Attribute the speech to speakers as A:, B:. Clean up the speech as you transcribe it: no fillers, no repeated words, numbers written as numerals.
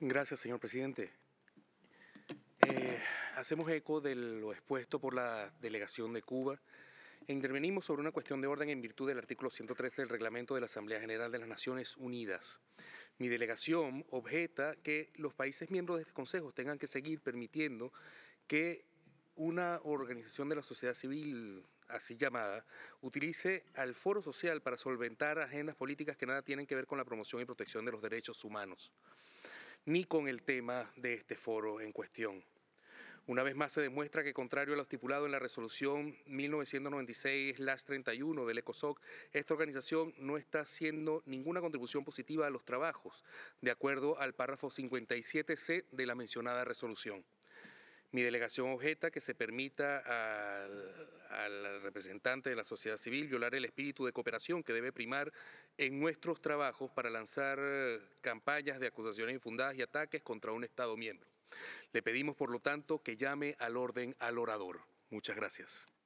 A: Gracias, señor presidente. Eh, Hacemos eco de lo expuesto por la delegación de Cuba e intervenimos sobre una cuestión de orden en virtud del artículo 113 del reglamento de la Asamblea General de las Naciones Unidas. Mi delegación objeta que los países miembros de este Consejo tengan que seguir permitiendo que una organización de la sociedad civil, así llamada, utilice al foro social para solventar agendas políticas que nada tienen que ver con la promoción y protección de los derechos humanos, ni con el tema de este foro en cuestión. Una vez más se demuestra que, contrario a lo estipulado en la resolución 1996/31 del ECOSOC, esta organización no está haciendo ninguna contribución positiva a los trabajos, de acuerdo al párrafo 57C de la mencionada resolución. Mi delegación objeta que se permita al representante de la sociedad civil violar el espíritu de cooperación que debe primar en nuestros trabajos para lanzar campañas de acusaciones infundadas y ataques contra un Estado miembro. Le pedimos, por lo tanto, que llame al orden al orador. Muchas gracias.